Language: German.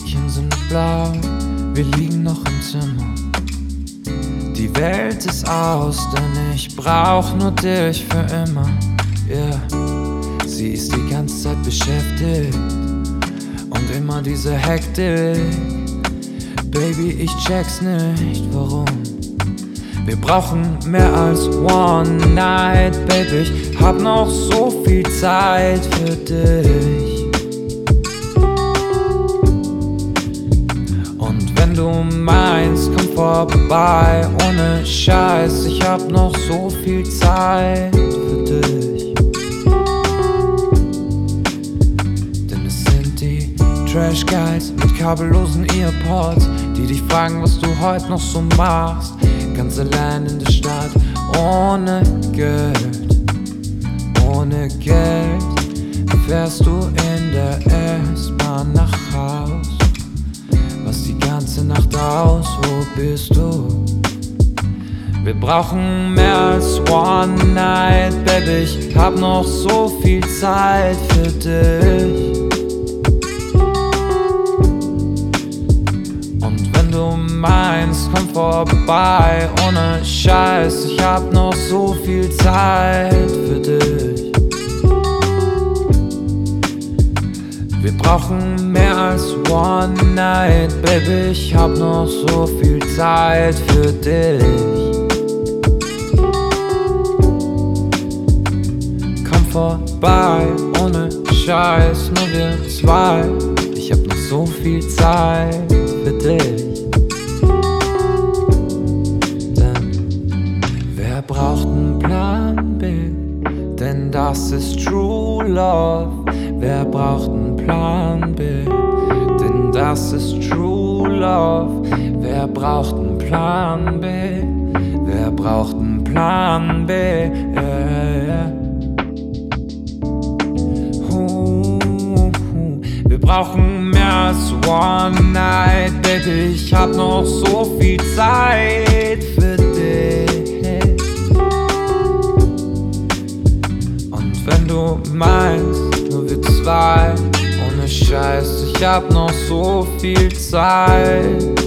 Liedchen sind blau, wir liegen noch im Zimmer. Die Welt ist aus, denn ich brauch nur dich für immer. Yeah. Sie ist die ganze Zeit beschäftigt und immer diese Hektik. Baby, ich check's nicht, warum. Wir brauchen mehr als One Night, Baby, ich hab noch so viel Zeit für dich. Und wenn du meinst, komm vorbei, ohne Scheiß, ich hab noch so viel Zeit für dich. Denn es sind die Trash Guys mit kabellosen Earpods, die dich fragen, was du heute noch so machst. Ganz allein in der Stadt, ohne Geld. Ohne Geld fährst du in der S-Bahn nach Haus. Was die ganze Nacht aus, wo bist du? Wir brauchen mehr als One Night, Baby, ich hab noch so viel Zeit für dich. Und wenn du meinst, komm vorbei, ohne Scheiß, ich hab noch so viel Zeit für dich. Wir brauchen mehr als One Night, Baby, ich hab noch so viel Zeit für dich. Komm vorbei, ohne Scheiß, nur wir zwei. Ich hab noch so viel Zeit für dich. Denn wer braucht einen Plan B? Denn das ist True Love. Wer braucht einen Plan B? Denn das ist True Love. Wer braucht einen Plan B? Wer braucht einen Plan B? Wir brauchen mehr als One Night, Baby, ich hab noch so viel Zeit für dich. Und wenn du meinst, nur wir zwei, ohne Scheiß, ich hab noch so viel Zeit